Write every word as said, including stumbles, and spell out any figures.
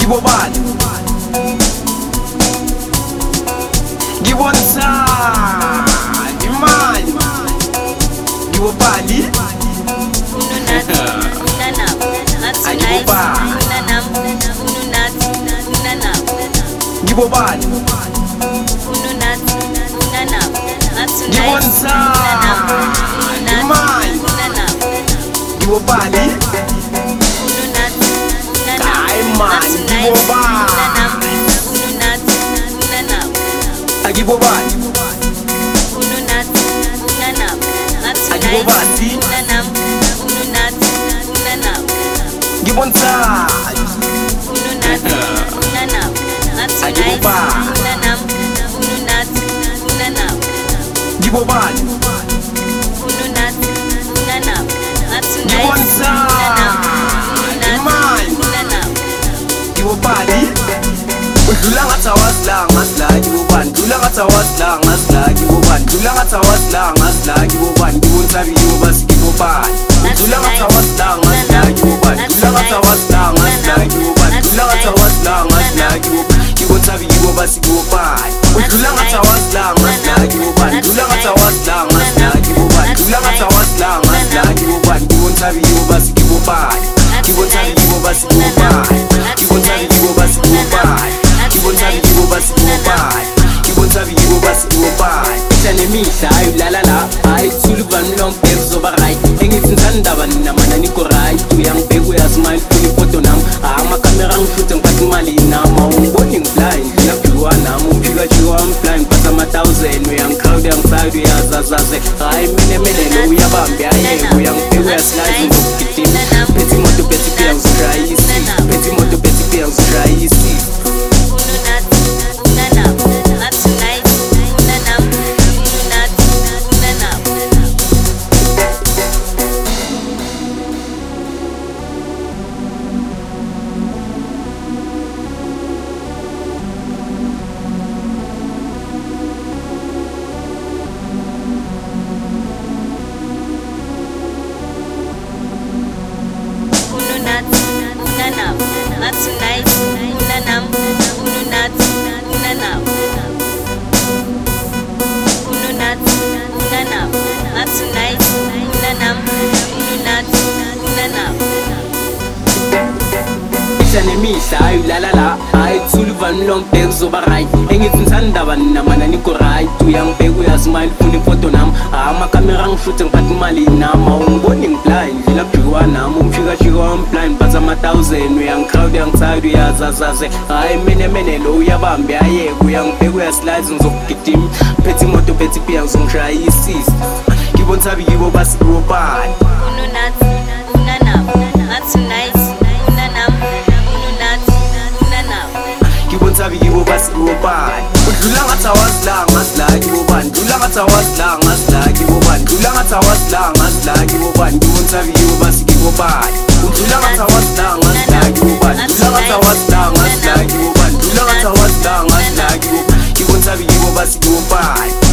ngibobani ngibonisa imali ngibobani ngibobani ngibonisa imali ngibobani kai man ngibobani agibobani agibobani ngibonisa ngibobani ngibonisa imali ngibobani udlula ngathi awazila ngazila ngibobani udlula ngathi awazila ngazila ngibobani udlula ngathi awazila ngazila ngibobani ngibonisa ngibobasi ngibobani udlula ngathi awazila ngazila ngibobani udlula ngathi awazila ngazila ngibobani udlula ngathi awazila ngazila ngibobani ngibonisa ngibobasi ngibobani udlula ngathi awazila ngazila ngibobani udlula ngathi awazila ngazila ngibobani udlula ngathi awazila ngazila ngibobani ngibonisa ngibobasi ngibobani ngibonisa ngibobasi ngibobani ngibonisa ngibobasi ngibobani ngibonisa ngibobasi ngibobani ngibonisa ngibobasi ngibobani nemihla ayulala la ayithula uvamile ongibheka uzoba right engifisa ndaba namana niko right uyangibheka uyasmile funa ifoto nami amakamera ngishuthe ngiphatha imali nami awungiboni ngiblind ngiyabhekwa nami umphikajiwa blind phatha ama-thousand uyangicrowd yangiside uyazazaze hayi mina emelelo uyabambe ayeke uyangibheka uyaslide ngokugidima phethe imoto phethe iphiya ngizirayisi phethe imoto phethe iphiya ngizirayisi nemihla ayulala la ayithula uvamile ongibheka uzoba right engifisa ndaba namana niko right uyangibheka uyasmile funa ifoto nami amakamera ngishuthe ngiphatha imali nami awungiboni ngiblind ndlela kubhekwa nami umphikashika wamblind phatha ama-thousand uyangicrowd yangiside uyazazaze hayi mina emenelo uyabambe ayeke uyangibheka uyaslide ngizokugidima phethe imoto phethe iphiya ngizongishayisisa ngibonisa ngibobasi ngibobani ngibonisa ngibobasi ngibobani udlula ngathi awazila ngazila ngibobani udlula ngathi awazila ngazila ngibobani udlula ngathi awazila ngazila ngibobani ngibonisa ngibobasi ngibobani udlula ngathi awazila ngazila ngibobani udlula ngathi awazila ngazila ngibobani udlula ngathi awazila ngazila ngibobani ngibonisa ngibobasi ngibobani